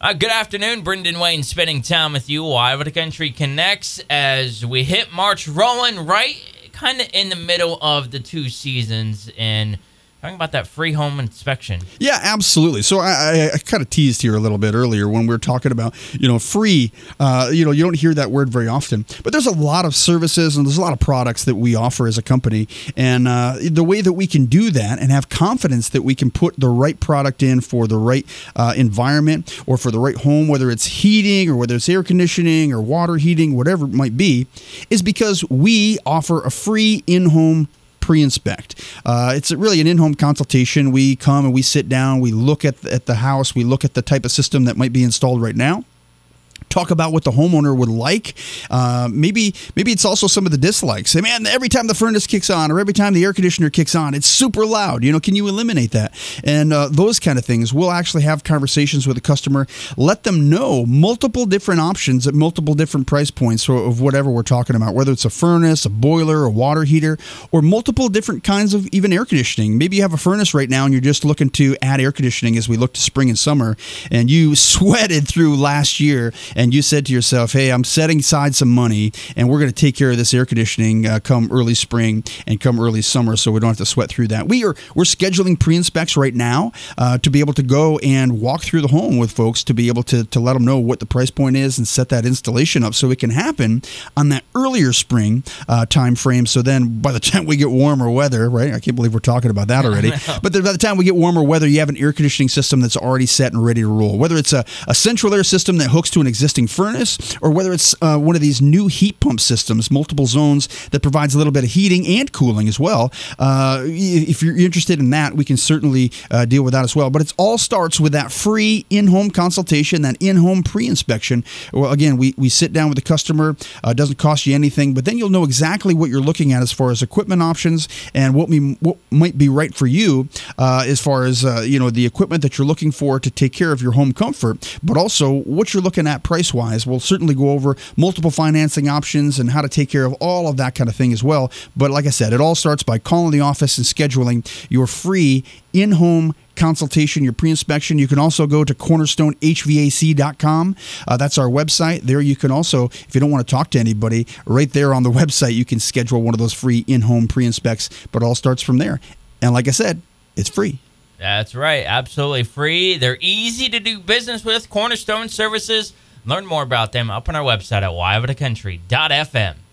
Good afternoon, Brendan Wayne spending time with you. Iowa to Country Connects as we hit March rolling right kind of in the middle of the two seasons and talking about that free home inspection. Yeah, absolutely. So I kind of teased here a little bit earlier when we were talking about, free. You don't hear that word very often, but there's a lot of services and there's a lot of products that we offer as a company. And the way that we can do that and have confidence that we can put the right product in for the right environment or for the right home, whether it's heating or whether it's air conditioning or water heating, whatever it might be, is because we offer a free in-home pre-inspect. It's really an in-home consultation. We come and we sit down, we look at the house, we look at the type of system that might be installed right now. Talk about what the homeowner would like. Maybe it's also some of the dislikes. Say, man, every time the furnace kicks on or every time the air conditioner kicks on, it's super loud. Can you eliminate that? And those kind of things. We'll actually have conversations with the customer, let them know multiple different options at multiple different price points of whatever we're talking about, whether it's a furnace, a boiler, a water heater, or multiple different kinds of even air conditioning. Maybe you have a furnace right now and you're just looking to add air conditioning as we look to spring and summer, and you sweated through last year and you said to yourself, hey, I'm setting aside some money and we're going to take care of this air conditioning come early spring and come early summer so we don't have to sweat through that. We're scheduling pre-inspects right now to be able to go and walk through the home with folks to be able to let them know what the price point is and set that installation up so it can happen on that earlier spring time frame. So then by the time we get warmer weather, right? I can't believe we're talking about that already. But by the time we get warmer weather, you have an air conditioning system that's already set and ready to roll. Whether it's a central air system that hooks to an existing furnace, or whether it's one of these new heat pump systems, multiple zones that provides a little bit of heating and cooling as well. If you're interested in that, we can certainly deal with that as well. But it all starts with that free in-home consultation, that in-home pre-inspection. Well, again, we sit down with the customer. It doesn't cost you anything, but then you'll know exactly what you're looking at as far as equipment options and what might be right for you as far as the equipment that you're looking for to take care of your home comfort, but also what you're looking at price-wise. We'll certainly go over multiple financing options and how to take care of all of that kind of thing as well. But like I said, it all starts by calling the office and scheduling your free in-home consultation, your pre-inspection. You can also go to cornerstonehvac.com. That's our website. There you can also, if you don't want to talk to anybody, right there on the website, you can schedule one of those free in-home pre-inspects. But it all starts from there. And like I said, it's free. That's right. Absolutely free. They're easy to do business with. Cornerstone Services. Learn more about them up on our website at wyoutacountry.fm.